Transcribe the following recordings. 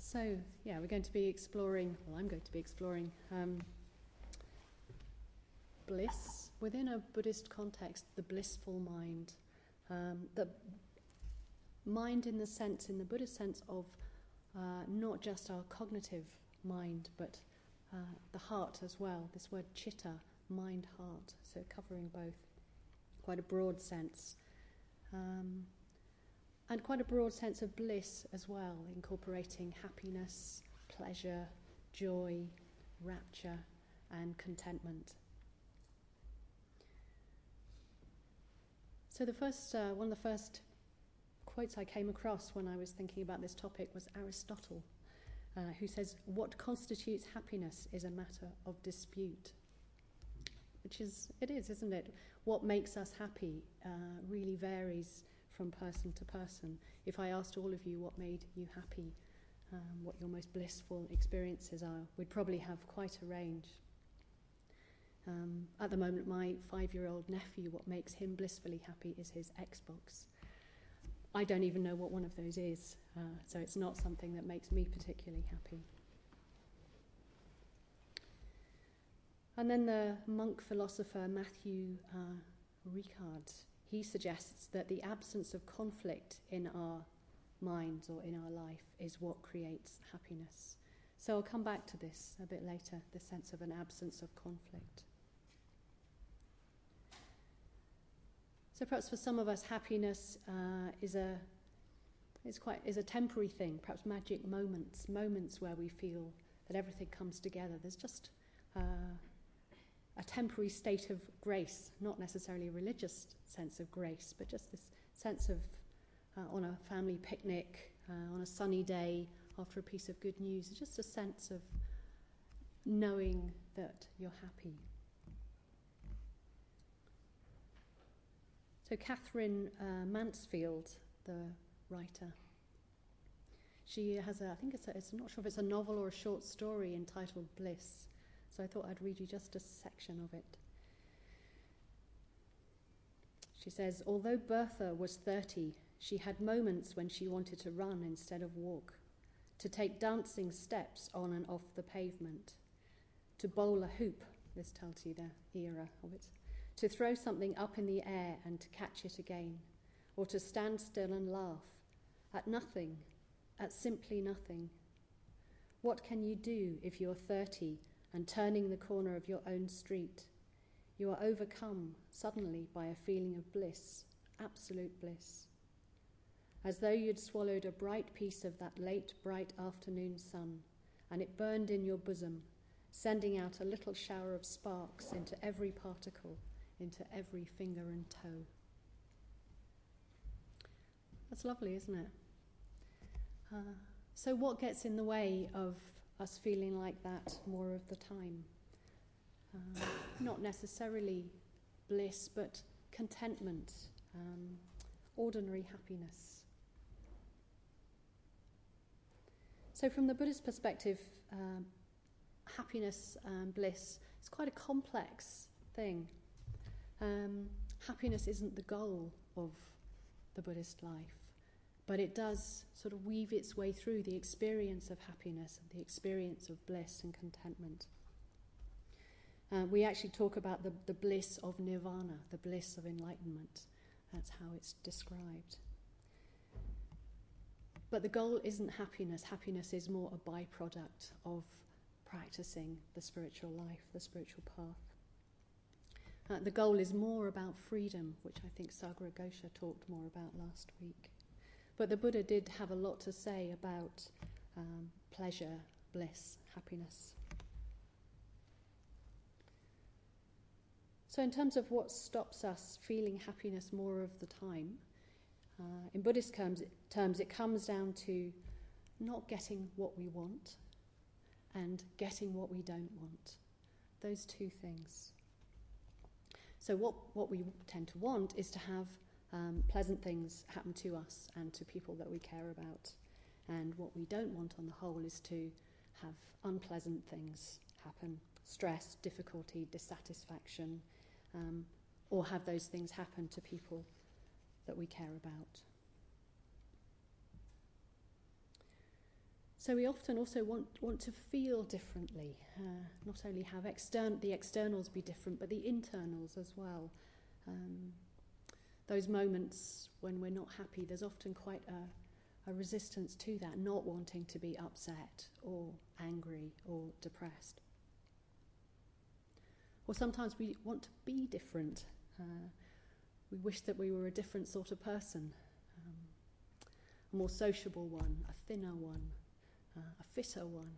So, yeah, we're going to be exploring, well, I'm going to be exploring bliss within a Buddhist context, the blissful mind. The mind in the Buddhist sense of not just our cognitive mind, but the heart as well. This word chitta, mind, heart, so covering both. Quite a broad sense. And quite a broad sense of bliss as well, incorporating happiness, pleasure, joy, rapture, and contentment. So one of the first quotes I came across when I was thinking about this topic was Aristotle, who says, "What constitutes happiness is a matter of dispute." Which it is, isn't it? What makes us happy really varies from person to person. If I asked all of you what made you happy, what your most blissful experiences are, we'd probably have quite a range. At the moment, my 5-year-old nephew, what makes him blissfully happy is his Xbox. I don't even know what one of those is, so it's not something that makes me particularly happy. And then the monk philosopher Matthew Ricard, he suggests that the absence of conflict in our minds or in our life is what creates happiness. So I'll come back to this a bit later, the sense of an absence of conflict. So perhaps for some of us, happiness is a temporary thing, perhaps magic moments where we feel that everything comes together. There's just a temporary state of grace, not necessarily a religious sense of grace, but just this sense of, on a family picnic, on a sunny day, after a piece of good news, just a sense of knowing that you're happy. So Catherine Mansfield, the writer, she has I'm not sure if it's a novel or a short story entitled Bliss. So I thought I'd read you just a section of it. She says, "Although Bertha was 30, she had moments when she wanted to run instead of walk, to take dancing steps on and off the pavement, to bowl a hoop," this tells you the era of it, "to throw something up in the air and to catch it again, or to stand still and laugh, at nothing, at simply nothing. What can you do if you're 30 and turning the corner of your own street, you are overcome suddenly by a feeling of bliss, absolute bliss, as though you'd swallowed a bright piece of that late, bright afternoon sun, and it burned in your bosom, sending out a little shower of sparks into every particle, into every finger and toe." That's lovely, isn't it? So what gets in the way of us feeling like that more of the time? Not necessarily bliss, but contentment, ordinary happiness. So from the Buddhist perspective, happiness and bliss is quite a complex thing. Happiness isn't the goal of the Buddhist life, but it does sort of weave its way through the experience of happiness and the experience of bliss and contentment. We actually talk about the bliss of nirvana, the bliss of enlightenment. That's how it's described. But the goal isn't happiness. Happiness is more a byproduct of practicing the spiritual life, the spiritual path. The goal is more about freedom, which I think Sagra Ghosha talked more about last week. But the Buddha did have a lot to say about pleasure, bliss, happiness. So in terms of what stops us feeling happiness more of the time, in Buddhist terms, it comes down to not getting what we want and getting what we don't want. Those two things. So what we tend to want is to have pleasant things happen to us and to people that we care about. And what we don't want on the whole is to have unpleasant things happen, stress, difficulty, dissatisfaction, or have those things happen to people that we care about. So we often also want to feel differently, not only have the externals be different, but the internals as well. Those moments when we're not happy, there's often quite a resistance to that, not wanting to be upset or angry or depressed. Or sometimes we want to be different. We wish that we were a different sort of person, a more sociable one, a thinner one, a fitter one.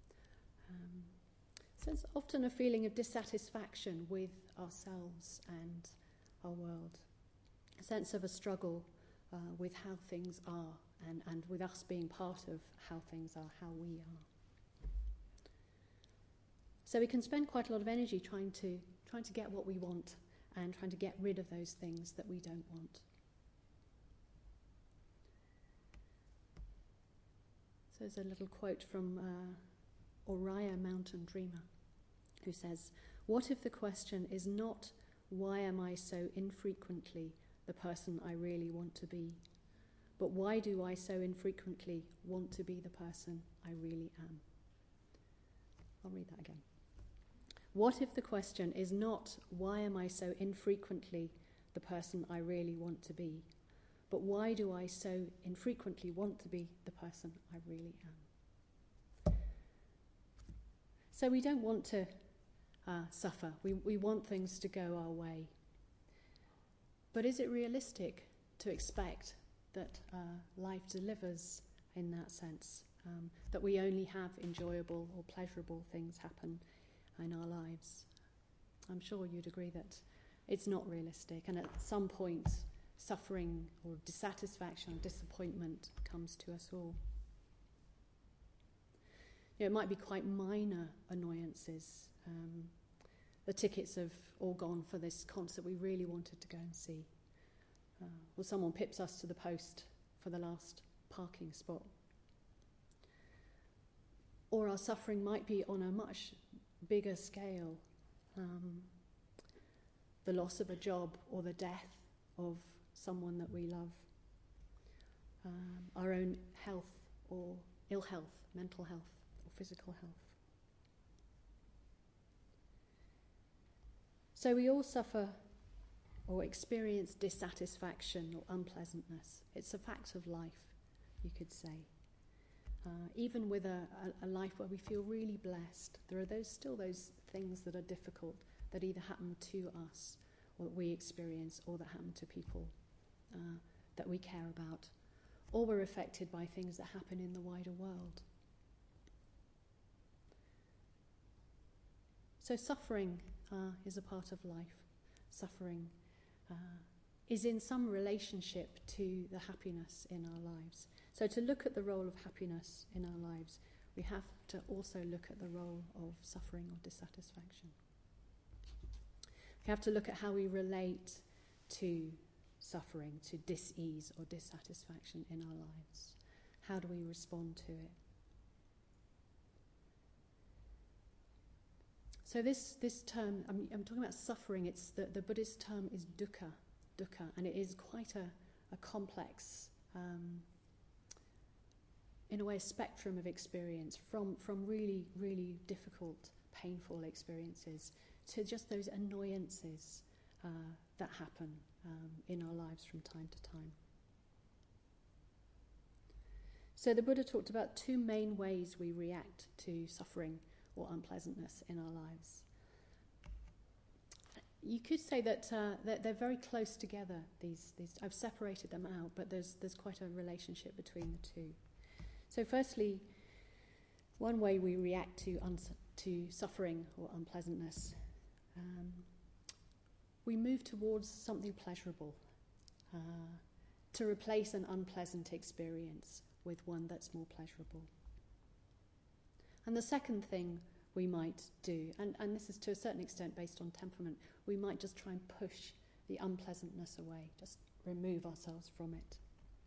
So it's often a feeling of dissatisfaction with ourselves and our world, a sense of a struggle with how things are and with us being part of how things are, how we are. So we can spend quite a lot of energy trying to get what we want and trying to get rid of those things that we don't want. So there's a little quote from Oriah Mountain Dreamer, who says, "What if the question is not, why am I so infrequently the person I really want to be, but why do I so infrequently want to be the person I really am?" I'll read that again. What if the question is not, why am I so infrequently the person I really want to be, but why do I so infrequently want to be the person I really am? So we don't want to suffer. We want things to go our way. But is it realistic to expect that life delivers in that sense, that we only have enjoyable or pleasurable things happen in our lives? I'm sure you'd agree that it's not realistic, and at some point suffering or dissatisfaction or disappointment comes to us all. It might be quite minor annoyances. The tickets have all gone for this concert we really wanted to go and see. Or someone pips us to the post for the last parking spot. Or our suffering might be on a much bigger scale. The loss of a job or the death of someone that we love. Our own health or ill health, mental health or physical health. So we all suffer or experience dissatisfaction or unpleasantness. It's a fact of life, you could say. Even with a life where we feel really blessed, there are still those things that are difficult that either happen to us or that we experience or that happen to people that we care about, or we're affected by things that happen in the wider world. So suffering is a part of life. Suffering is in some relationship to the happiness in our lives. So to look at the role of happiness in our lives, we have to also look at the role of suffering or dissatisfaction. We have to look at how we relate to suffering, to dis-ease or dissatisfaction in our lives. How do we respond to it? So this term, I'm talking about suffering. It's the Buddhist term is dukkha, and it is quite a complex, in a way, a spectrum of experience from really, really difficult, painful experiences to just those annoyances that happen in our lives from time to time. So the Buddha talked about two main ways we react to suffering or unpleasantness in our lives. You could say that they're very close together. These I've separated them out, but there's quite a relationship between the two. So firstly, one way we react to suffering or unpleasantness, we move towards something pleasurable, to replace an unpleasant experience with one that's more pleasurable. And the second thing we might do, and this is to a certain extent based on temperament, we might just try and push the unpleasantness away, just remove ourselves from it.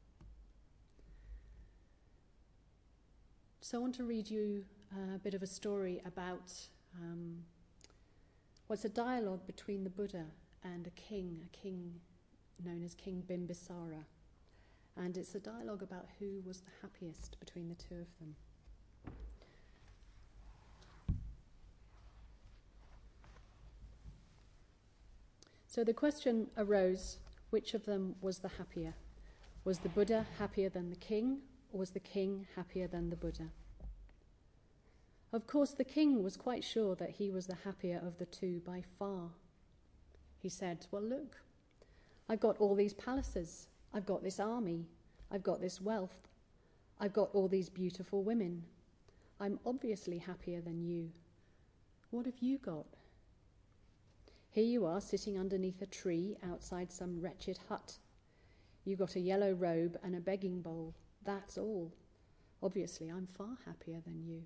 So I want to read you a bit of a story about what's a dialogue between the Buddha and a king known as King Bimbisara. And it's a dialogue about who was the happiest between the two of them. So the question arose, which of them was the happier? Was the Buddha happier than the king, or was the king happier than the Buddha? Of course, the king was quite sure that he was the happier of the two by far. He said, well, look, I've got all these palaces, I've got this army, I've got this wealth, I've got all these beautiful women. I'm obviously happier than you. What have you got? Here you are sitting underneath a tree outside some wretched hut. You've got a yellow robe and a begging bowl. That's all. Obviously, I'm far happier than you.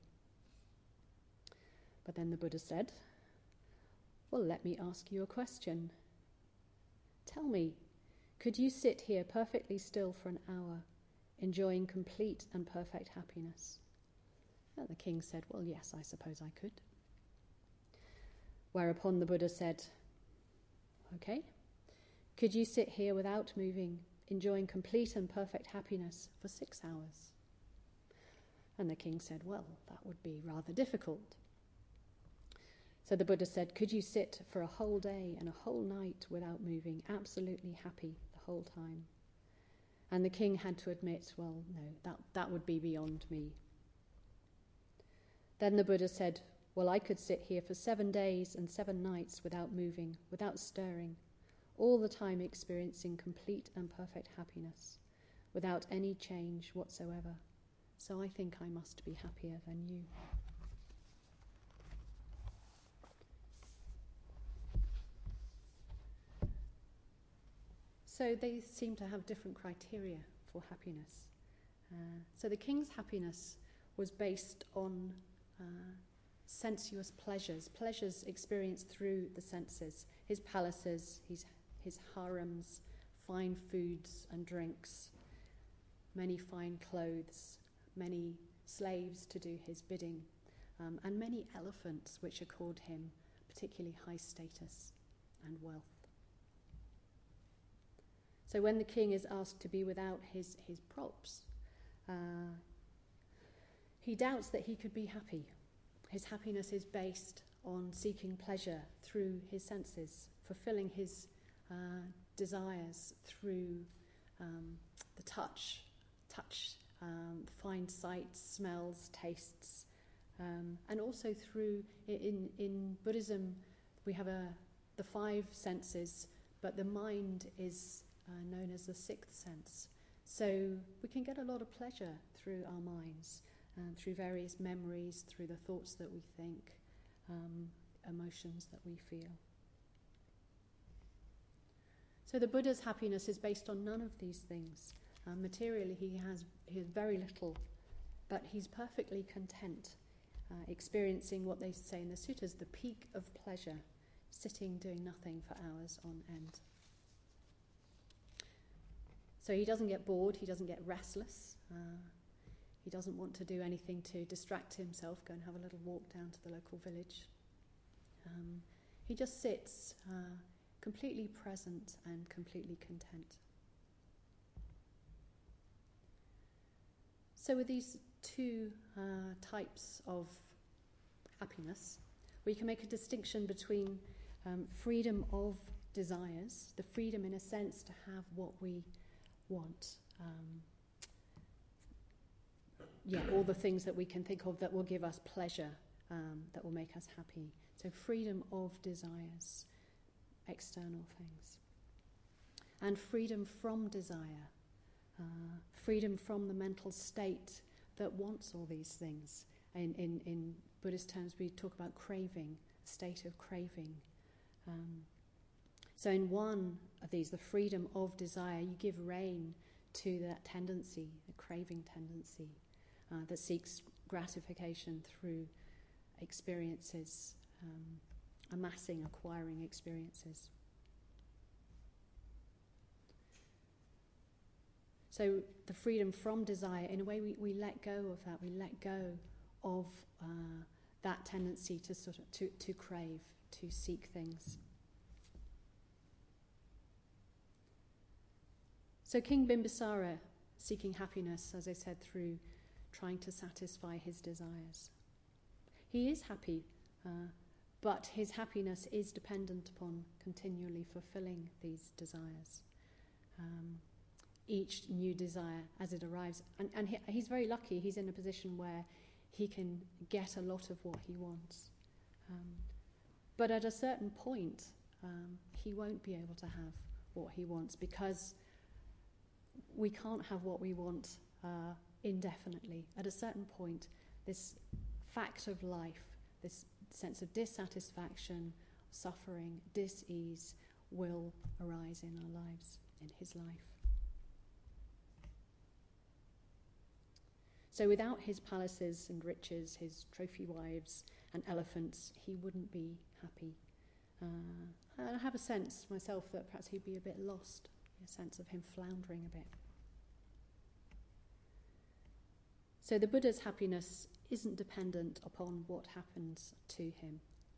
But then the Buddha said, well, let me ask you a question. Tell me, could you sit here perfectly still for an hour, enjoying complete and perfect happiness? And the king said, well, yes, I suppose I could. Whereupon the Buddha said, okay, could you sit here without moving, enjoying complete and perfect happiness for 6 hours? And the king said, well, that would be rather difficult. So the Buddha said, could you sit for a whole day and a whole night without moving, absolutely happy the whole time? And the king had to admit, well, no, that would be beyond me. Then the Buddha said, well, I could sit here for 7 days and 7 nights without moving, without stirring, all the time experiencing complete and perfect happiness, without any change whatsoever. So I think I must be happier than you. So they seem to have different criteria for happiness. So the king's happiness was based on sensuous pleasures experienced through the senses, his palaces, his harems, fine foods and drinks, many fine clothes, many slaves to do his bidding, and many elephants which accord him particularly high status and wealth. So when the king is asked to be without his props, he doubts that he could be happy. His happiness is based on seeking pleasure through his senses, fulfilling his desires through the touch, fine sights, smells, tastes, and also through, in Buddhism, we have the 5 senses, but the mind is known as the 6th sense. So we can get a lot of pleasure through our minds, through various memories, through the thoughts that we think, emotions that we feel. So the Buddha's happiness is based on none of these things. Materially, he has very little, but he's perfectly content, experiencing what they say in the suttas, the peak of pleasure, sitting doing nothing for hours on end. So he doesn't get bored, he doesn't get restless, he doesn't want to do anything to distract himself, go and have a little walk down to the local village. He just sits completely present and completely content. So with these 2 types of happiness, we can make a distinction between freedom of desires, the freedom in a sense to have what we want, all the things that we can think of that will give us pleasure, that will make us happy. So freedom of desires, external things. And freedom from desire, freedom from the mental state that wants all these things. In Buddhist terms, we talk about craving, a state of craving. So in one of these, the freedom of desire, you give rein to that tendency, the craving tendency that seeks gratification through experiences, acquiring experiences. So the freedom from desire, in a way we let go of that, we let go of that tendency to to crave, to seek things. So King Bimbisara, seeking happiness, as I said, through trying to satisfy his desires. He is happy, but his happiness is dependent upon continually fulfilling these desires. Each new desire as it arrives. And he's very lucky. He's in a position where he can get a lot of what he wants. But at a certain point, he won't be able to have what he wants, because we can't have what we want indefinitely. At a certain point, this fact of life, this sense of dissatisfaction, suffering, dis-ease will arise in our lives, in his life. So without his palaces and riches, his trophy wives and elephants, he wouldn't be happy. I have a sense myself that perhaps he'd be a bit lost, a sense of him floundering a bit. So the Buddha's happiness isn't dependent upon what happens to him.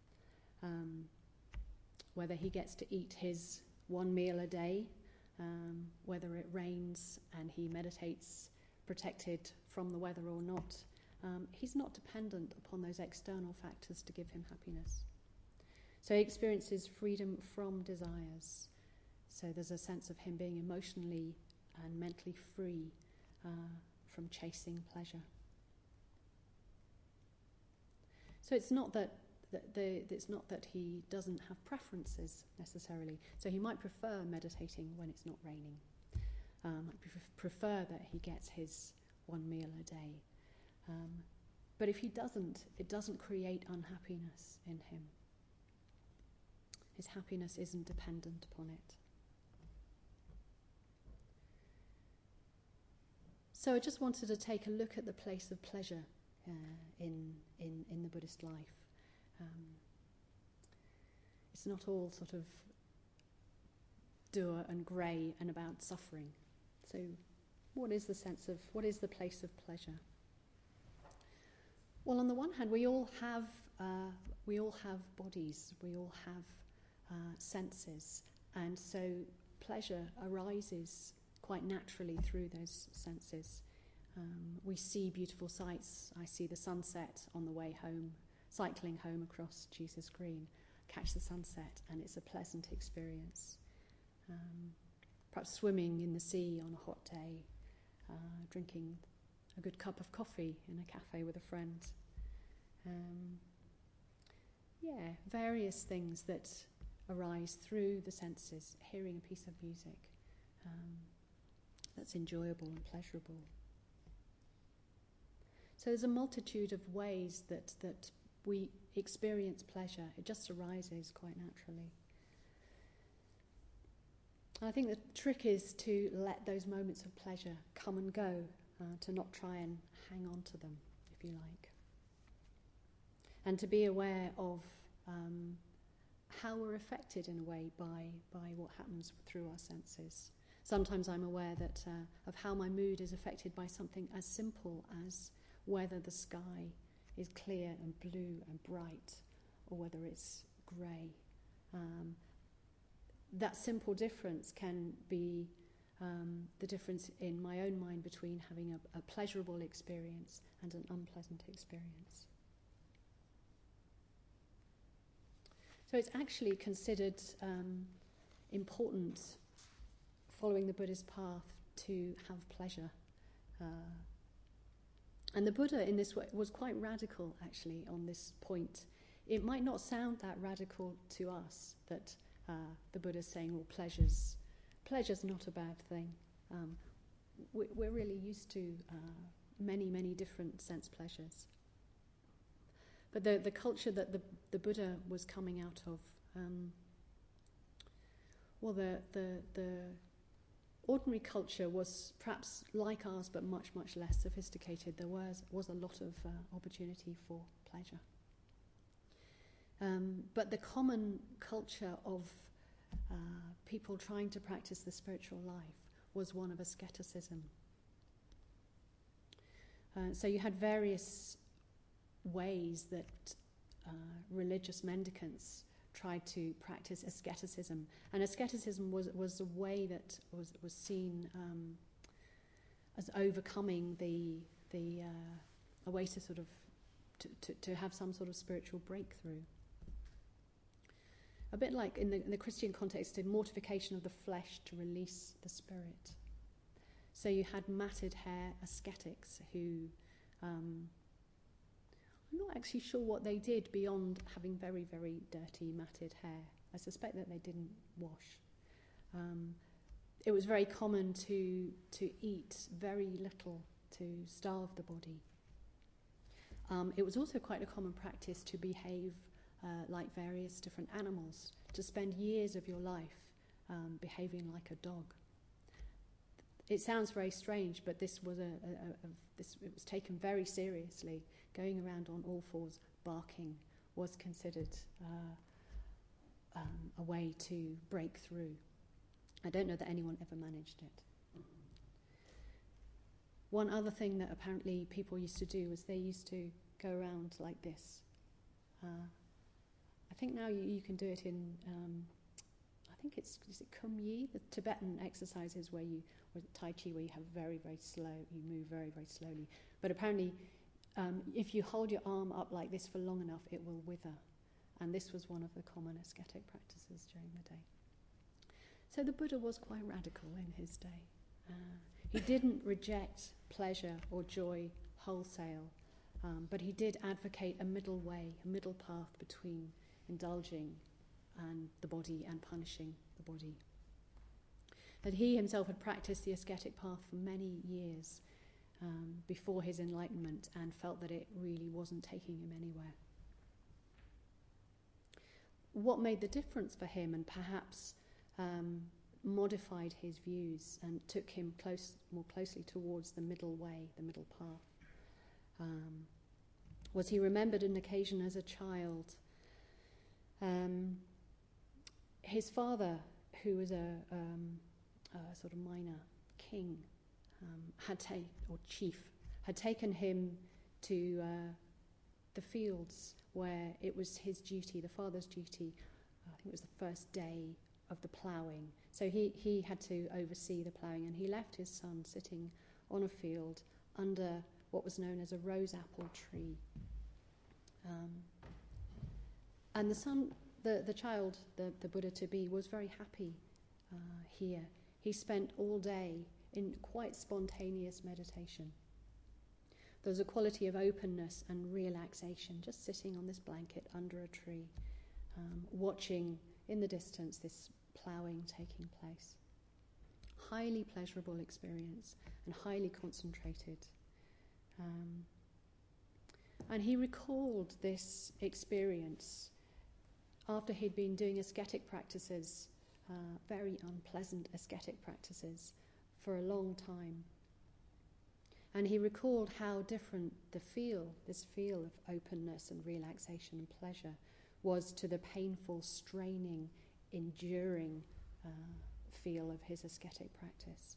Whether he gets to eat his one meal a day, whether it rains and he meditates protected from the weather or not, he's not dependent upon those external factors to give him happiness. So he experiences freedom from desires. So there's a sense of him being emotionally and mentally free from chasing pleasure. So it's not that he doesn't have preferences necessarily. So he might prefer meditating when it's not raining. Prefer that he gets his one meal a day. But if he doesn't, it doesn't create unhappiness in him. His happiness isn't dependent upon it. So I just wanted to take a look at the place of pleasure in the Buddhist life. It's not all sort of dour and grey and about suffering. So what is the place of pleasure? Well, on the one hand, we all have bodies, we all have senses, and so pleasure arises quite naturally through those senses. We see beautiful sights. I see the sunset on the way home, cycling home across Jesus Green, catch the sunset, and it's a pleasant experience. Perhaps swimming in the sea on a hot day, drinking a good cup of coffee in a cafe with a friend. Various things that arise through the senses, hearing a piece of music that's enjoyable and pleasurable. So there's a multitude of ways that we experience pleasure. It just arises quite naturally. I think the trick is to let those moments of pleasure come and go, to not try and hang on to them, if you like. And to be aware of how we're affected in a way by what happens through our senses. Sometimes I'm aware that of how my mood is affected by something as simple as whether the sky is clear and blue and bright or whether it's grey. That simple difference can be the difference in my own mind between having a pleasurable experience and an unpleasant experience. So it's actually considered important, following the Buddhist path, to have pleasure. And the Buddha in this way was quite radical, actually, on this point. It might not sound that radical to us, that the Buddha's saying, well, pleasure's not a bad thing. We're really used to many, many different sense pleasures. But the culture that the Buddha was coming out of, the ordinary culture was perhaps like ours, but much, much less sophisticated. There was a lot of opportunity for pleasure. But the common culture of people trying to practice the spiritual life was one of asceticism. So you had various ways that religious mendicants tried to practice asceticism, and asceticism was a way that was seen as overcoming a way to sort of to have some sort of spiritual breakthrough. a bit like in the Christian context, a mortification of the flesh to release the spirit. So you had matted hair ascetics who, I'm not actually sure what they did beyond having very, very dirty matted hair. I suspect that they didn't wash. It was very common to eat very little to starve the body. It was also quite a common practice to behave like various different animals, to spend years of your life behaving like a dog. It sounds very strange, but this was it was taken very seriously. Going around on all fours, barking, was considered a way to break through. I don't know that anyone ever managed it. One other thing that apparently people used to do was they used to go around like this. I think now you can do it in, I think is it Kum Yi, the Tibetan exercises or Tai Chi, where you have very, very slow, you move very, very slowly. But apparently, if you hold your arm up like this for long enough, it will wither. And this was one of the common ascetic practices during the day. So the Buddha was quite radical in his day. He didn't reject pleasure or joy wholesale, but he did advocate a middle way, a middle path between indulging and the body and punishing the body. That he himself had practiced the ascetic path for many years before his enlightenment and felt that it really wasn't taking him anywhere. What made the difference for him and perhaps modified his views and took him more closely towards the middle way, the middle path, was he remembered an occasion as a child. His father, who was a sort of minor king, chief, had taken him to the fields where it was his duty, the father's duty. I think it was the first day of the ploughing. So he had to oversee the ploughing, and he left his son sitting on a field under what was known as a rose apple tree. And the son, the child, the Buddha to be, was very happy here. He spent all day in quite spontaneous meditation. There was a quality of openness and relaxation, just sitting on this blanket under a tree, watching in the distance this ploughing taking place. Highly pleasurable experience and highly concentrated. And he recalled this experience after he'd been doing ascetic practices, very unpleasant ascetic practices, for a long time. And he recalled how different this feel of openness and relaxation and pleasure was to the painful, straining, enduring feel of his ascetic practice.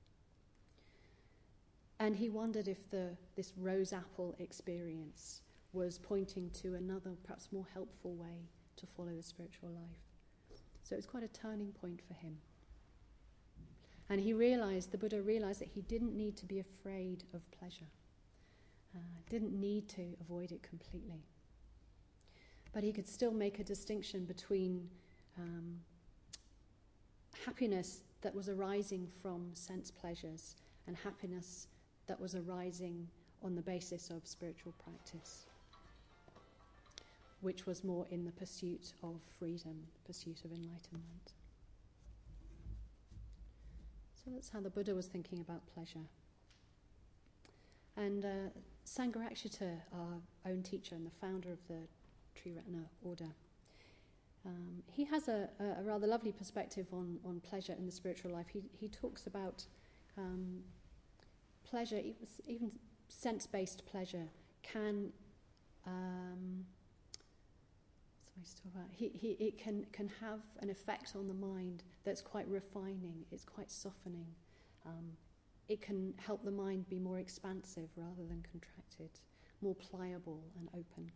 And he wondered if this rose apple experience was pointing to another, perhaps more helpful way to follow the spiritual life. So it's quite a turning point for him. And the Buddha realized that he didn't need to be afraid of pleasure, didn't need to avoid it completely. But he could still make a distinction between happiness that was arising from sense pleasures and happiness that was arising on the basis of spiritual practice, which was more in the pursuit of freedom, pursuit of enlightenment. So that's how the Buddha was thinking about pleasure. And Sangharakshita, our own teacher and the founder of the Triratna order, he has a rather lovely perspective on pleasure in the spiritual life. He talks about pleasure, even sense-based pleasure, can it can have an effect on the mind that's quite refining, it's quite softening. It can help the mind be more expansive rather than contracted, more pliable and open.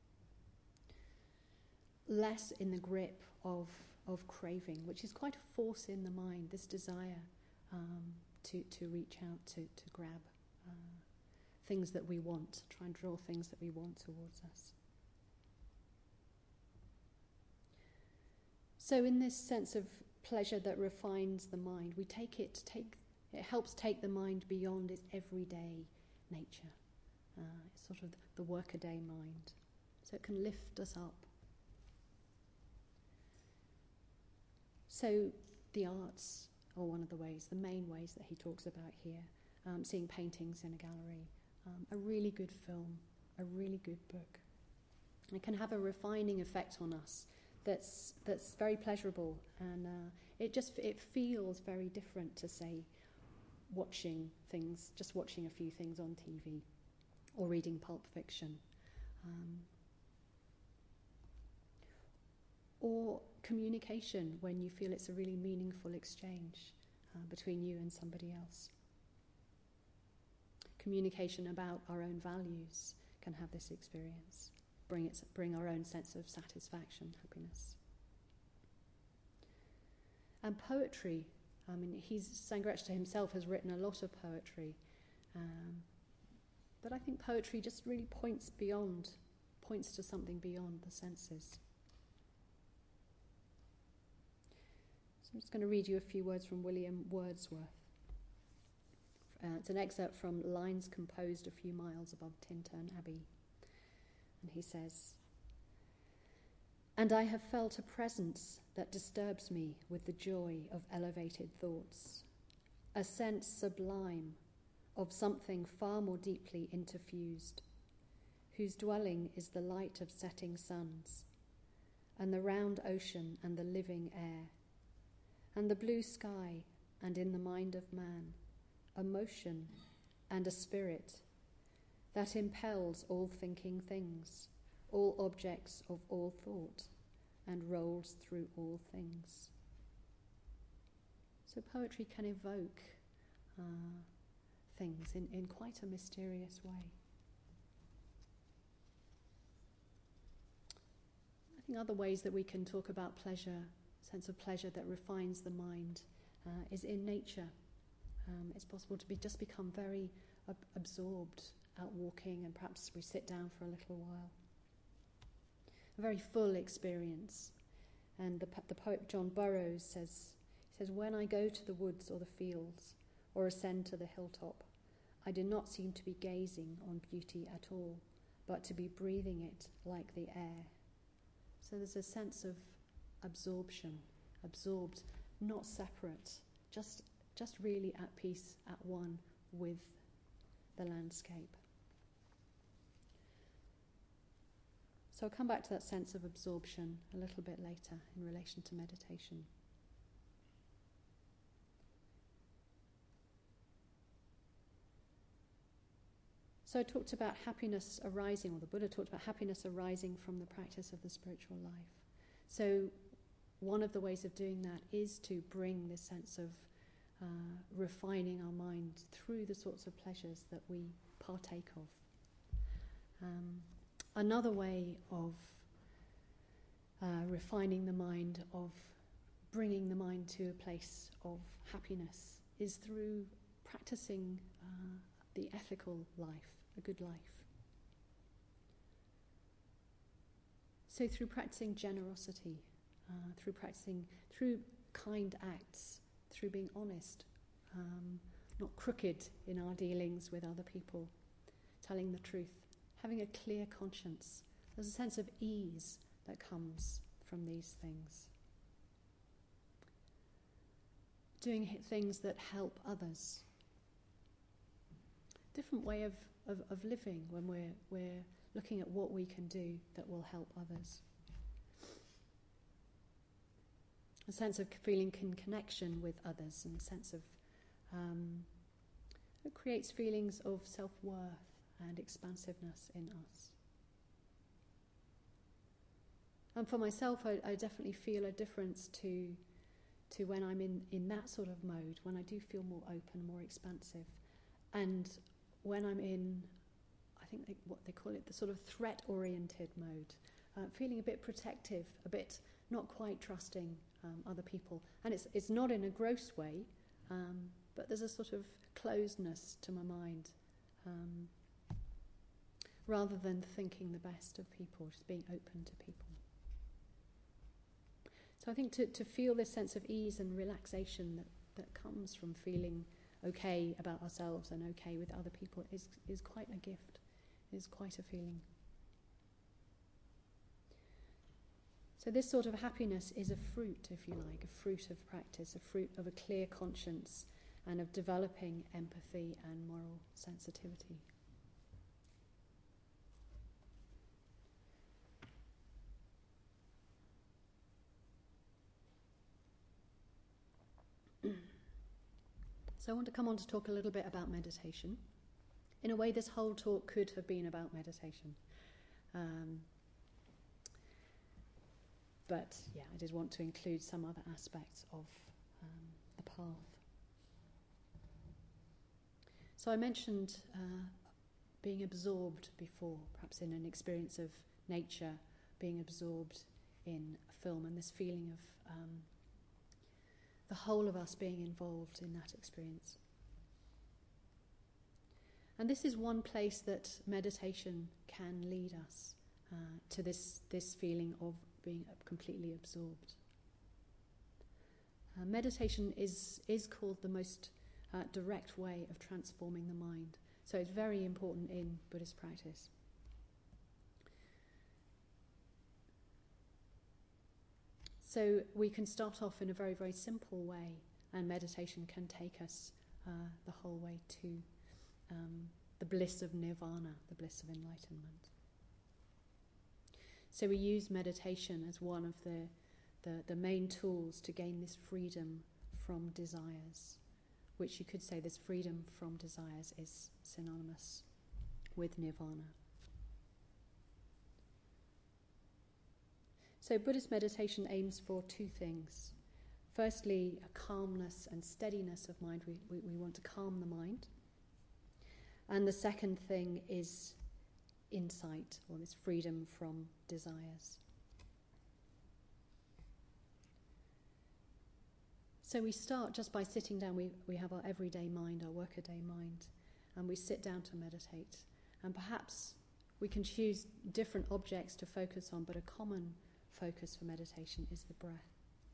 Less in the grip of craving, which is quite a force in the mind, this desire to reach out, to grab things that we want, try and draw things that we want towards us. So in this sense of pleasure that refines the mind, it helps take the mind beyond its everyday nature. It's sort of the workaday mind. So it can lift us up. So the arts are one of the ways, the main ways that he talks about here. Seeing paintings in a gallery, a really good film, a really good book. It can have a refining effect on us that's very pleasurable, and it feels very different to, say, watching a few things on TV or reading Pulp Fiction. Or communication, when you feel it's a really meaningful exchange between you and somebody else. Communication about our own values can have this experience, bring our own sense of satisfaction, happiness. And poetry, Sangharakshita himself has written a lot of poetry, but I think poetry just really points to something beyond the senses. So I'm just going to read you a few words from William Wordsworth. It's an excerpt from Lines Composed a Few Miles Above Tintern Abbey. And he says, "And I have felt a presence that disturbs me with the joy of elevated thoughts, a sense sublime of something far more deeply interfused, whose dwelling is the light of setting suns, and the round ocean and the living air, and the blue sky, and in the mind of man, a motion and a spirit that impels all thinking things, all objects of all thought, and rolls through all things." So poetry can evoke things in quite a mysterious way. I think other ways that we can talk about pleasure, sense of pleasure that refines the mind, is in nature. It's possible to just become very absorbed out walking, and perhaps we sit down for a little while. A very full experience. And the poet John Burroughs says, "When I go to the woods or the fields, or ascend to the hilltop, I do not seem to be gazing on beauty at all, but to be breathing it like the air." So there's a sense of absorption, absorbed, not separate, just really at peace, at one with the landscape. So I'll come back to that sense of absorption a little bit later in relation to meditation. So I talked about happiness arising, or the Buddha talked about happiness arising from the practice of the spiritual life. So one of the ways of doing that is to bring this sense of refining our mind through the sorts of pleasures that we partake of. Another way of refining the mind, of bringing the mind to a place of happiness, is through practicing the ethical life, a good life. So through practicing generosity, through kind acts, through being honest, not crooked in our dealings with other people, telling the truth, having a clear conscience. There's a sense of ease that comes from these things. Doing things that help others. Different way of living when we're looking at what we can do that will help others. A sense of feeling in connection with others, and a sense of it creates feelings of self-worth and expansiveness in us. And for myself, I definitely feel a difference to when I'm in that sort of mode, when I do feel more open, more expansive, and when I'm in, I think what they call it, the sort of threat-oriented mode, feeling a bit protective, a bit not quite trusting other people. And it's not in a gross way, but there's a sort of closedness to my mind, rather than thinking the best of people, just being open to people. So So I think to feel this sense of ease and relaxation that comes from feeling okay about ourselves and okay with other people is quite a gift, is quite a feeling. So this sort of happiness is a fruit, if you like, a fruit of practice, a fruit of a clear conscience and of developing empathy and moral sensitivity. So I want to come on to talk a little bit about meditation. In a way, this whole talk could have been about meditation. But yeah, I did want to include some other aspects of the path. So I mentioned being absorbed before, perhaps in an experience of nature, being absorbed in a film, and this feeling of the whole of us being involved in that experience. And this is one place that meditation can lead us to this feeling of being completely absorbed. Meditation is called the most direct way of transforming the mind. So it's very important in Buddhist practice. So we can start off in a very, very simple way, and meditation can take us the whole way to the bliss of nirvana, the bliss of enlightenment. So we use meditation as one of the main tools to gain this freedom from desires, which you could say this freedom from desires is synonymous with nirvana. So Buddhist meditation aims for two things. Firstly, a calmness and steadiness of mind. We want to calm the mind. And the second thing is insight, or this freedom from desires. So we start just by sitting down. We have our everyday mind, our workaday mind, and we sit down to meditate. And perhaps we can choose different objects to focus on, but a common focus for meditation is the breath.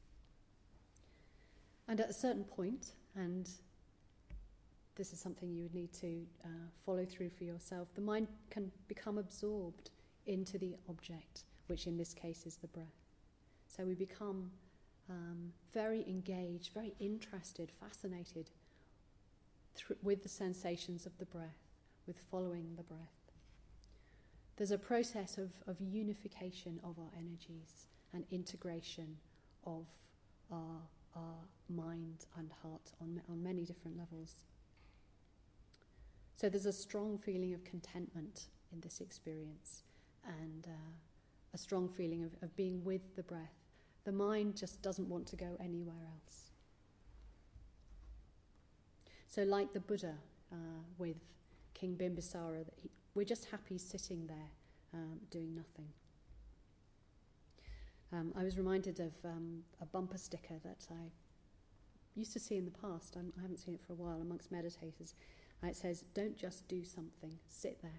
And at a certain point, and this is something you would need to follow through for yourself, the mind can become absorbed into the object, which in this case is the breath. So we become very engaged, very interested, fascinated with the sensations of the breath, with following the breath. There's a process of unification of our energies and integration of our mind and heart on many different levels. So there's a strong feeling of contentment in this experience, and a strong feeling of being with the breath. The mind just doesn't want to go anywhere else. So like the Buddha with King Bimbisara, we're just happy sitting there doing nothing. I was reminded of a bumper sticker that I used to see in the past. I haven't seen it for a while amongst meditators. It says, "Don't just do something, sit there."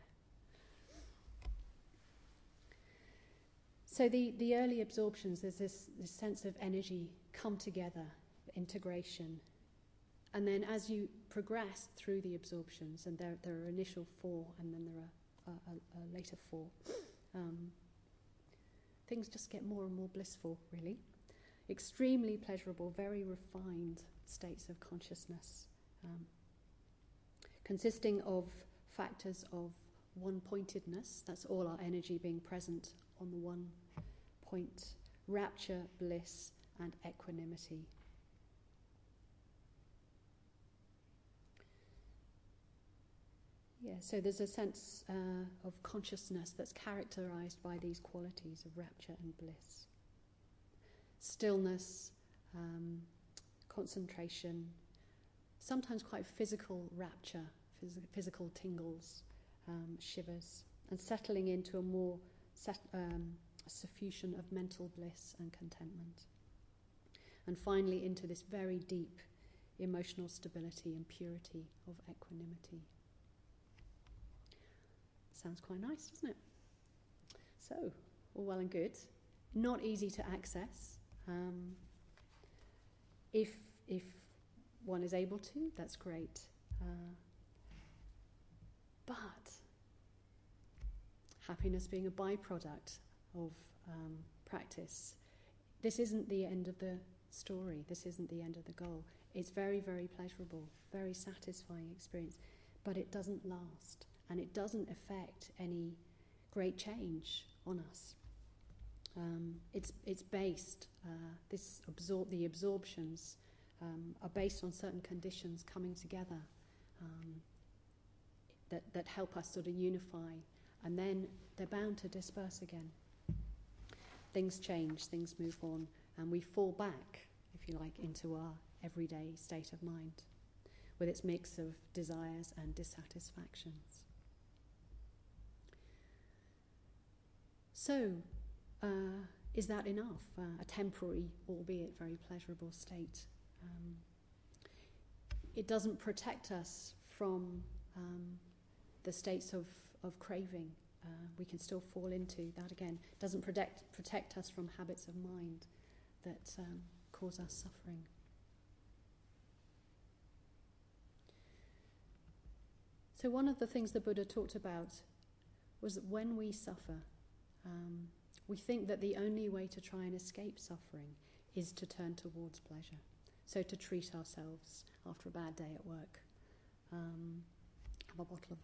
So the early absorptions, there's this sense of energy come together, integration. And then as you progress through the absorptions, and there are initial 4, and then there are a later 4, things just get more and more blissful, really. Extremely pleasurable, very refined states of consciousness, consisting of factors of one-pointedness, that's all our energy being present on the one point, rapture, bliss, and equanimity. Yeah, so there's a sense of consciousness that's characterized by these qualities of rapture and bliss. Stillness, concentration, sometimes quite physical rapture, physical tingles, shivers, and settling into a more suffusion of mental bliss and contentment. And finally into this very deep emotional stability and purity of equanimity. Sounds quite nice, doesn't it? So, all well and good. Not easy to access. If one is able to, that's great. But happiness being a byproduct of practice, this isn't the end of the story. This isn't the end of the goal. It's very, very pleasurable, very satisfying experience, but it doesn't last, and it doesn't affect any great change on us. It's based, the absorptions are based on certain conditions coming together that help us sort of unify, and then they're bound to disperse again. Things change, things move on, and we fall back, if you like, into our everyday state of mind with its mix of desires and dissatisfactions. So, is that enough? A temporary, albeit very pleasurable state. It doesn't protect us from the states of craving. We can still fall into that again. It doesn't protect us from habits of mind that cause us suffering. So one of the things the Buddha talked about was that when we suffer, we think that the only way to try and escape suffering is to turn towards pleasure. So to treat ourselves after a bad day at work, have a bottle of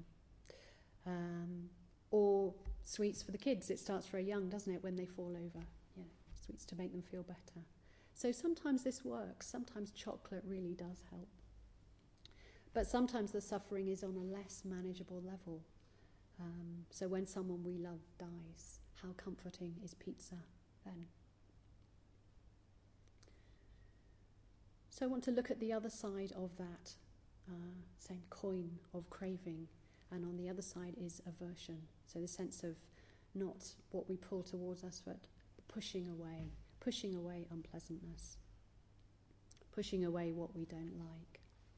wine, or sweets for the kids. It starts very young, doesn't it, when they fall over? Yeah, sweets to make them feel better. So sometimes this works. Sometimes chocolate really does help. But sometimes the suffering is on a less manageable level. So when someone we love dies, how comforting is pizza then? So I want to look at the other side of that same coin of craving, and on the other side is aversion. So the sense of not what we pull towards us, but pushing away unpleasantness, pushing away what we don't like.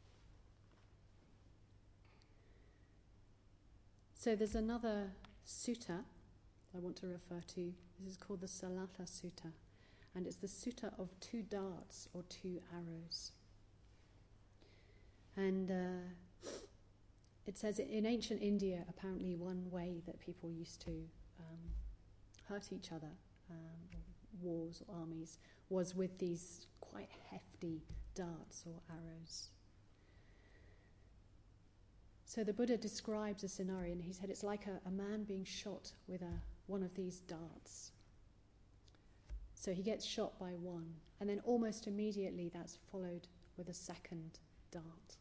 So there's another sutta I want to refer to. This is called the Salatha Sutta, and it's the sutta of 2 darts or 2 arrows. And it says in ancient India, apparently one way that people used to hurt each other, wars or armies, was with these quite hefty darts or arrows. So the Buddha describes a scenario, and he said it's like a man being shot with one of these darts. So he gets shot by one, and then almost immediately that's followed with a second dart.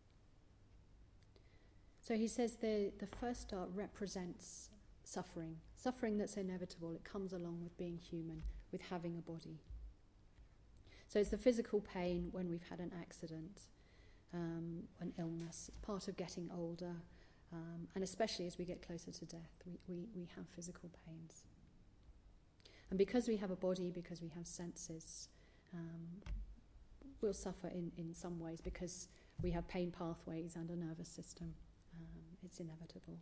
So he says the first dart represents suffering that's inevitable. It comes along with being human, with having a body. So it's the physical pain when we've had an accident, an illness. It's part of getting older, and especially as we get closer to death, we have physical pains. And because we have a body, because we have senses, we'll suffer in some ways because we have pain pathways and a nervous system. It's inevitable.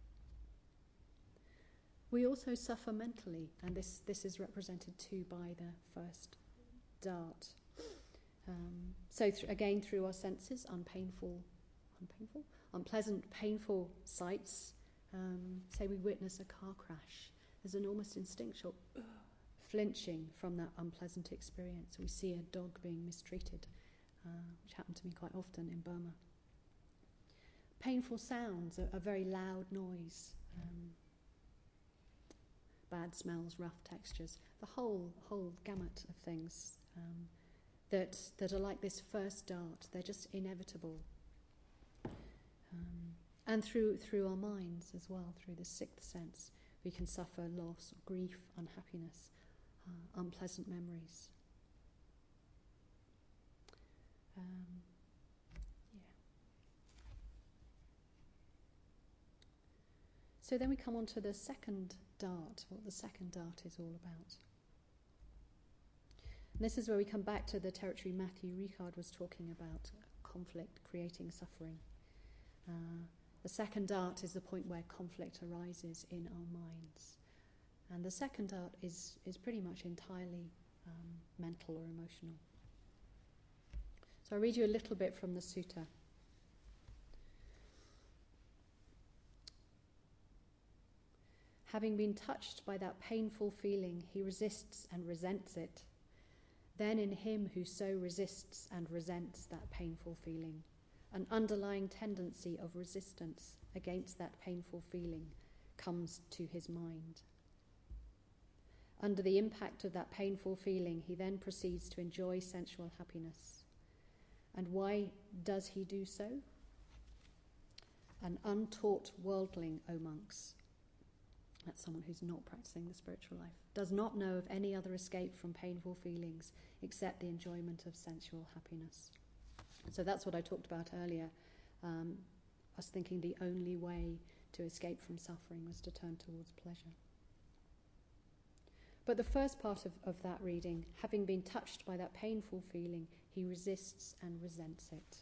We also suffer mentally, and this is represented too by the first dart. So again, through our senses, unpleasant, painful sights. Say we witness a car crash. There's an almost instinctual flinching from that unpleasant experience. We see a dog being mistreated, which happened to me quite often in Burma. Painful sounds, a very loud noise, bad smells, rough textures, the whole gamut of things that are like this first dart. They're just inevitable. And through our minds as well, through the 6th sense, we can suffer loss, grief, unhappiness, unpleasant memories. So then we come on to the second dart, what the second dart is all about. And this is where we come back to the territory Matthew Ricard was talking about, conflict creating suffering. The second dart is the point where conflict arises in our minds. And the second dart is pretty much entirely mental or emotional. So I'll read you a little bit from the sutta. Having been touched by that painful feeling, he resists and resents it. Then in him who so resists and resents that painful feeling, an underlying tendency of resistance against that painful feeling comes to his mind. Under the impact of that painful feeling, he then proceeds to enjoy sensual happiness. And why does he do so? An untaught worldling, O monks, that's someone who's not practicing the spiritual life, does not know of any other escape from painful feelings except the enjoyment of sensual happiness. So that's what I talked about earlier. I was thinking the only way to escape from suffering was to turn towards pleasure. But the first part of that reading, having been touched by that painful feeling, he resists and resents it.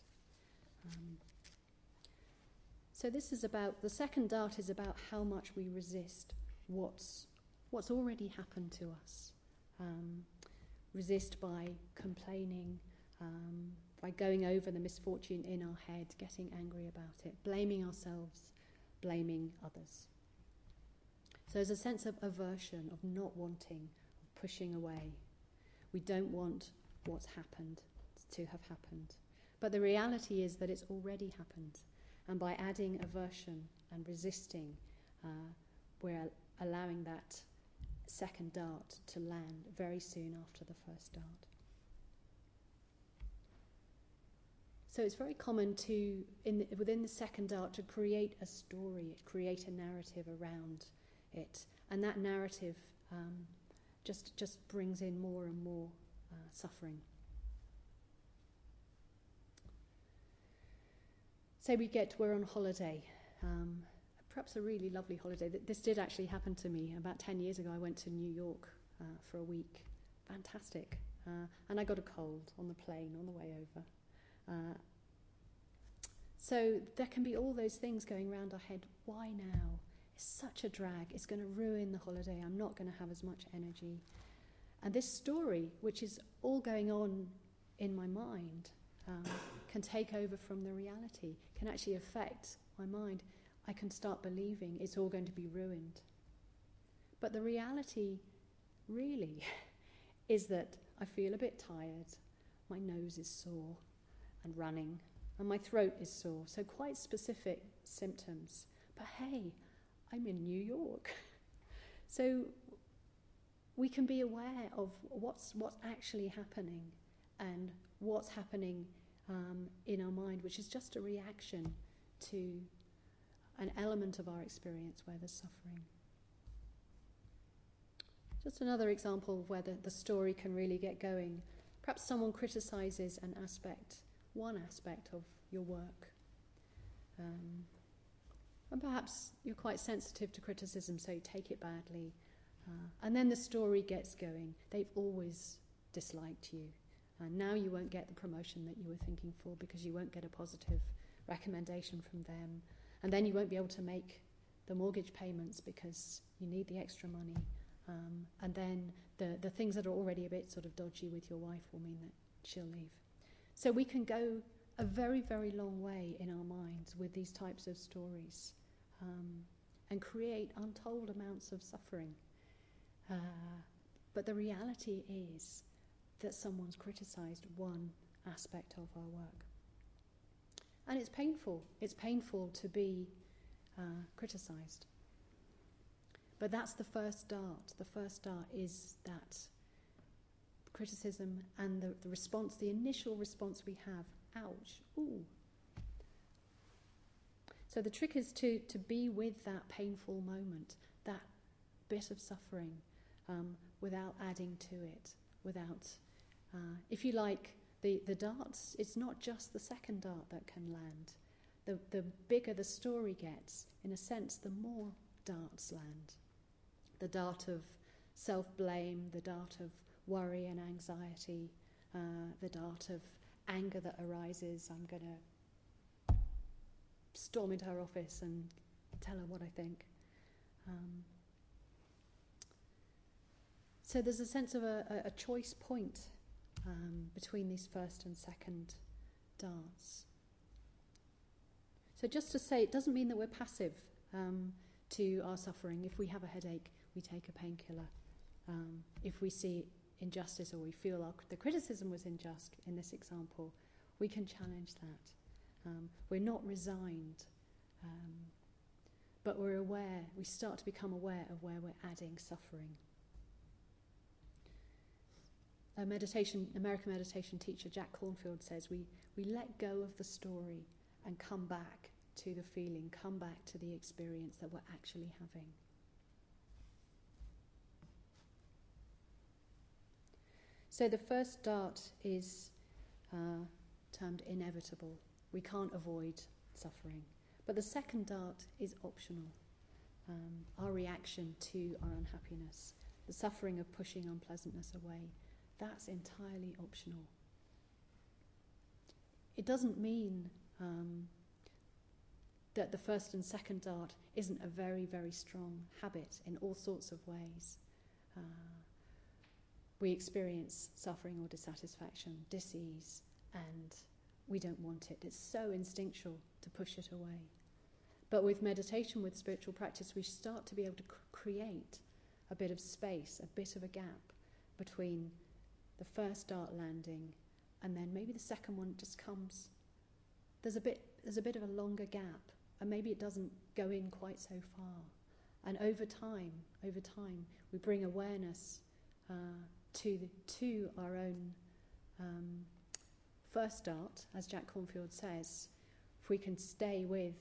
So this is about, the second dart is about how much we resist what's already happened to us. Resist by complaining, by going over the misfortune in our head, getting angry about it, blaming ourselves, blaming others. So there's a sense of aversion, of not wanting, of pushing away. We don't want what's happened to have happened. But the reality is that it's already happened. And by adding aversion and resisting, we're allowing that second dart to land very soon after the first dart. So it's very common to, within the second dart, to create a story, create a narrative around it. And that narrative just brings in more and more suffering. Say we're on holiday, perhaps a really lovely holiday. This did actually happen to me. About 10 years ago, I went to New York for a week. Fantastic. And I got a cold on the plane on the way over. So there can be all those things going around our head. Why now? It's such a drag. It's going to ruin the holiday. I'm not going to have as much energy. And this story, which is all going on in my mind, can take over from the reality, can actually affect my mind. I can start believing it's all going to be ruined. But the reality really is that I feel a bit tired, my nose is sore and running, and my throat is sore. So quite specific symptoms. But hey, I'm in New York. So we can be aware of what's actually happening and what's happening in our mind, which is just a reaction to an element of our experience where there's suffering. Just another example of where the story can really get going. Perhaps someone criticizes one aspect of your work. And perhaps you're quite sensitive to criticism, so you take it badly. And then the story gets going. They've always disliked you. And now you won't get the promotion that you were thinking for because you won't get a positive recommendation from them. And then you won't be able to make the mortgage payments because you need the extra money. And then the things that are already a bit sort of dodgy with your wife will mean that she'll leave. So we can go a very, very long way in our minds with these types of stories and create untold amounts of suffering. But the reality is that someone's criticised one aspect of our work. And it's painful. It's painful to be criticised. But that's the first dart. The first dart is that criticism and the response, the initial response we have, ouch, ooh. So the trick is to be with that painful moment, that bit of suffering, without adding to it, without, if you like, the darts, it's not just the second dart that can land. The bigger the story gets, in a sense, the more darts land. The dart of self-blame, the dart of worry and anxiety, the dart of anger that arises. I'm going to storm into her office and tell her what I think. So there's a sense of a choice point between these first and second darts. So just to say, it doesn't mean that we're passive to our suffering. If we have a headache, we take a painkiller. If we see injustice or we feel the criticism was unjust in this example, we can challenge that. We're not resigned, but we're aware, we start to become aware of where we're adding suffering. American meditation teacher Jack Cornfield says we let go of the story and come back to the feeling, come back to the experience that we're actually having. So the first dart is termed inevitable. We can't avoid suffering. But the second dart is optional. Our reaction to our unhappiness, the suffering of pushing unpleasantness away, that's entirely optional. It doesn't mean that the first and second dart isn't a very, very strong habit in all sorts of ways. We experience suffering or dissatisfaction, dis-ease, and we don't want it. It's so instinctual to push it away. But with meditation, with spiritual practice, we start to be able to create a bit of space, a bit of a gap between the first dart landing and then maybe the second one just comes. There's a bit of a longer gap, and maybe it doesn't go in quite so far. And over time, we bring awareness to our own first dart, as Jack Cornfield says. If we can stay with,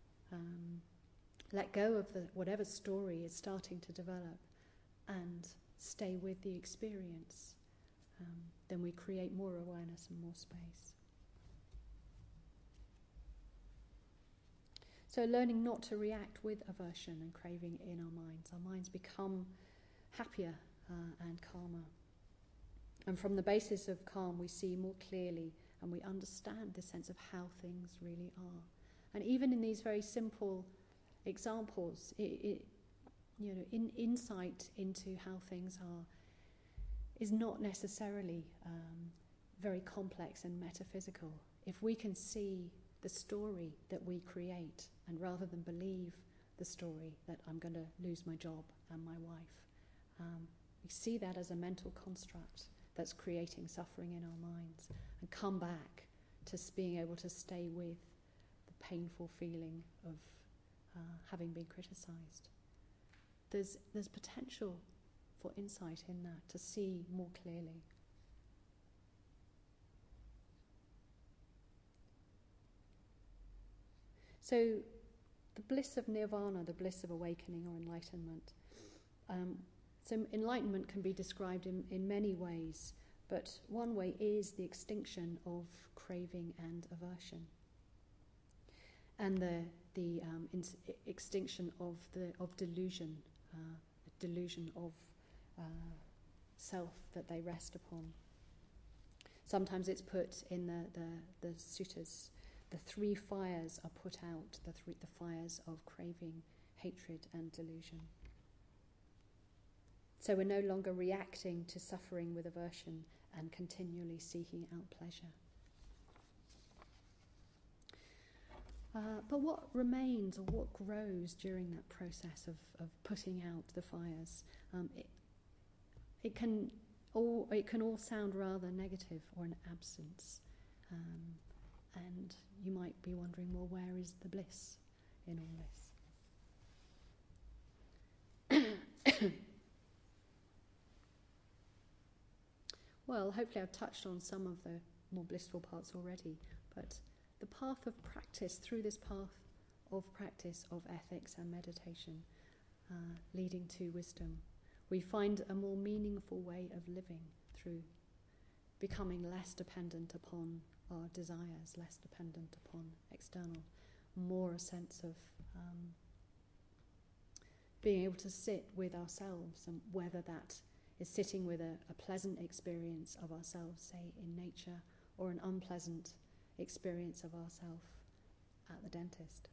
let go of whatever story is starting to develop and stay with the experience, then we create more awareness and more space. So learning not to react with aversion and craving in our minds become happier and calmer. And from the basis of calm, we see more clearly and we understand the sense of how things really are. And even in these very simple examples, insight into how things are is not necessarily very complex and metaphysical. If we can see the story that we create, and rather than believe the story that I'm going to lose my job and my wife, we see that as a mental construct that's creating suffering in our minds, and come back to being able to stay with the painful feeling of having been criticised. There's potential for insight in that, to see more clearly. So the bliss of nirvana, the bliss of awakening or enlightenment. So enlightenment can be described in many ways, but one way is the extinction of craving and aversion, and the extinction of delusion, delusion of self that they rest upon. Sometimes it's put in the suttas. The three fires are put out, the fires of craving, hatred and delusion. So we're no longer reacting to suffering with aversion and continually seeking out pleasure. But what remains, or what grows during that process of putting out the fires? It can all sound rather negative, or an absence. And you might be wondering, well, where is the bliss in all this? Well, hopefully I've touched on some of the more blissful parts already, but the path of practice, through this path of practice of ethics and meditation, leading to wisdom, we find a more meaningful way of living through becoming less dependent upon our desires, less dependent upon external, more a sense of being able to sit with ourselves, and whether that is sitting with a pleasant experience of ourselves, say in nature, or an unpleasant experience of ourselves at the dentist.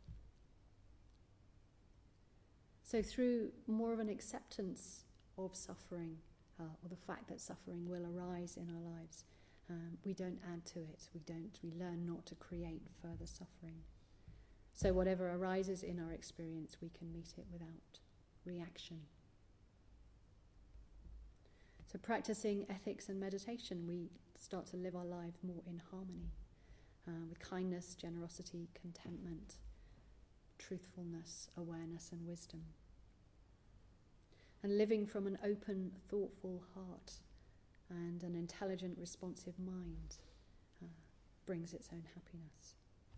So through more of an acceptance of suffering, or the fact that suffering will arise in our lives. We don't add to it. We learn not to create further suffering. So whatever arises in our experience, we can meet it without reaction. So practicing ethics and meditation, we start to live our lives more in harmony, with kindness, generosity, contentment, truthfulness, awareness and wisdom. And living from an open, thoughtful heart and an intelligent, responsive mind brings its own happiness.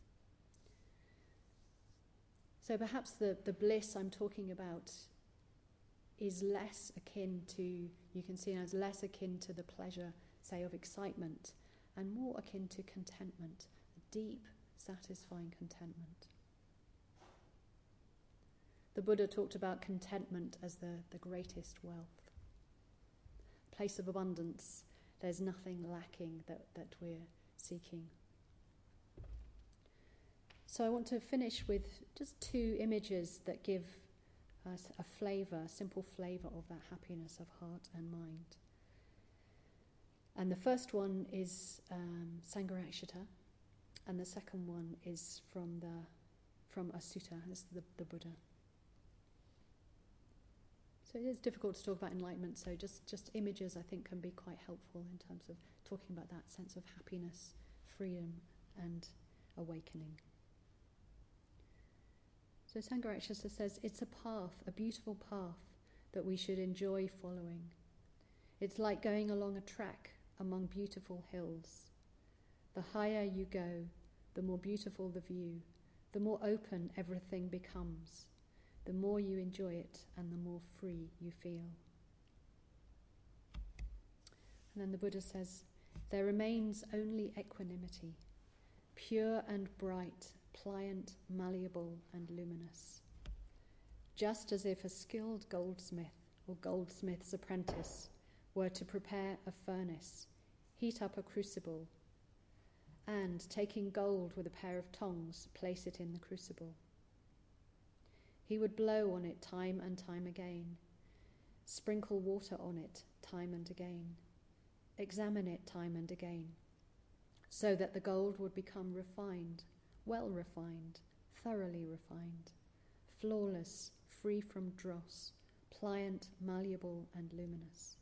So perhaps the bliss I'm talking about is less akin to, you can see it as less akin to the pleasure, say, of excitement, and more akin to contentment, a deep, satisfying contentment. The Buddha talked about contentment as the greatest wealth. Place of abundance, there's nothing lacking that we're seeking. So I want to finish with just two images that give us a flavour, a simple flavour of that happiness of heart and mind. And the first one is Sangharakshita, and the second one is from a sutta, as the Buddha. So it is difficult to talk about enlightenment, so just images I think can be quite helpful in terms of talking about that sense of happiness, freedom and awakening. So Sangharakshita says, it's a path, a beautiful path that we should enjoy following. It's like going along a track among beautiful hills. The higher you go, the more beautiful the view, the more open everything becomes, the more you enjoy it and the more free you feel. And then the Buddha says, there remains only equanimity, pure and bright, pliant, malleable and luminous. Just as if a skilled goldsmith or goldsmith's apprentice were to prepare a furnace, heat up a crucible, and, taking gold with a pair of tongs, place it in the crucible. He would blow on it time and time again, sprinkle water on it time and again, examine it time and again, so that the gold would become refined, well refined, thoroughly refined, flawless, free from dross, pliant, malleable and luminous.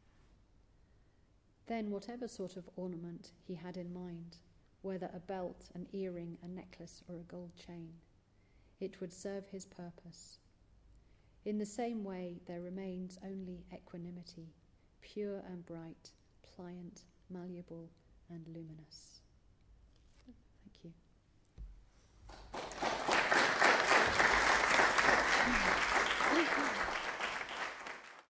Then whatever sort of ornament he had in mind, whether a belt, an earring, a necklace or a gold chain, it would serve his purpose. In the same way, there remains only equanimity, pure and bright, pliant, malleable and luminous.